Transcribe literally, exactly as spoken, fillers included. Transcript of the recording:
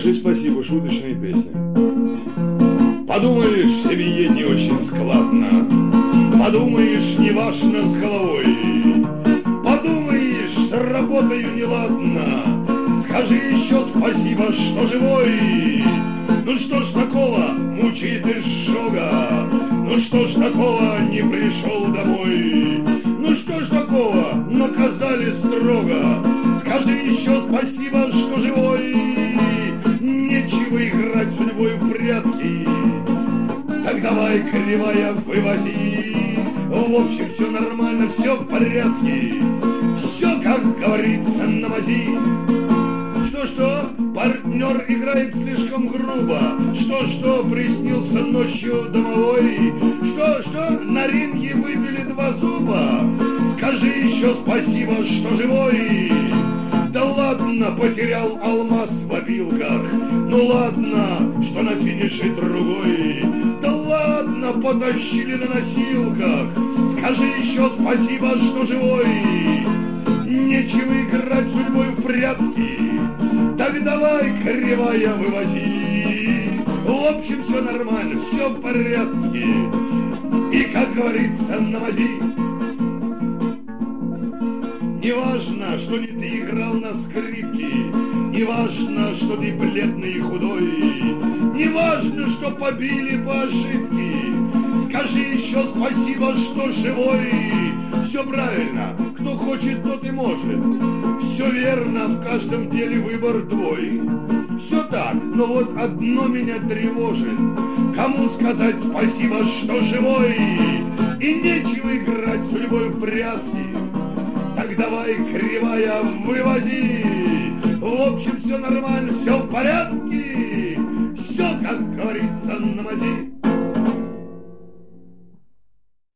Скажи спасибо шуточной песне. Подумаешь, в семье не очень складно, подумаешь, неважно с головой, подумаешь, с работою неладно, скажи еще спасибо, что живой. Ну что ж такого мучает изжога, ну что ж такого не пришел домой, ну что ж такого наказали строго, скажи еще спасибо, что живой. Нечего играть судьбой в прятки, так давай, кривая, вывози. В общем, все нормально, все в порядке, все, как говорится, на мази. Что-что, партнер играет слишком грубо, что-что, приснился ночью домовой, что-что, на ринге выбили два зуба, скажи еще спасибо, что живой. Да ладно, потерял алмаз в опилках, ну ладно, что на финише другой, да ладно, потащили на носилках, скажи еще спасибо, что живой. Нечего играть судьбой в прятки, так давай, кривая, вывози. В общем, все нормально, все в порядке, и, как говорится, на мази. Не важно, что не ты играл на скрипке, не важно, что ты бледный и худой, не важно, что побили по ошибке, скажи еще спасибо, что живой. Все правильно, кто хочет, тот и может, все верно, в каждом деле выбор твой. Все так, но вот одно меня тревожит, кому сказать спасибо, что живой, и нечего играть судьбой в прятки. Так давай, кривая, вывози. В общем, все нормально, все в порядке, все, как говорится, на мази.